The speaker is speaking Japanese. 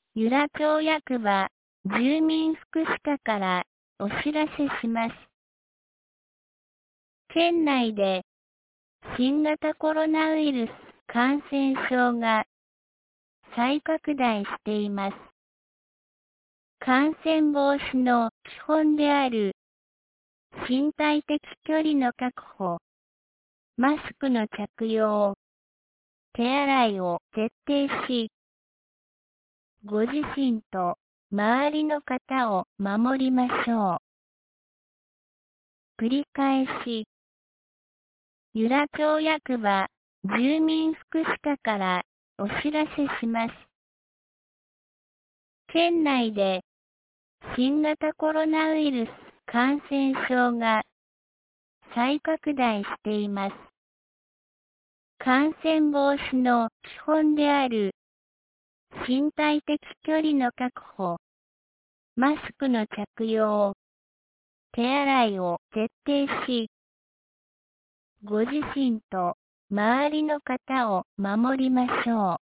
由良町役場住民福祉課からお知らせします。県内で新型コロナウイルス感染症が再拡大しています。感染防止の基本である身体的距離の確保、マスクの着用、手洗いを徹底し、ご自身と周りの方を守りましょう。繰り返し、由良町役場住民福祉課からお知らせします。県内で新型コロナウイルス感染症が再拡大しています。感染防止の基本である身体的距離の確保、マスクの着用、手洗いを徹底し、ご自身と周りの方を守りましょう。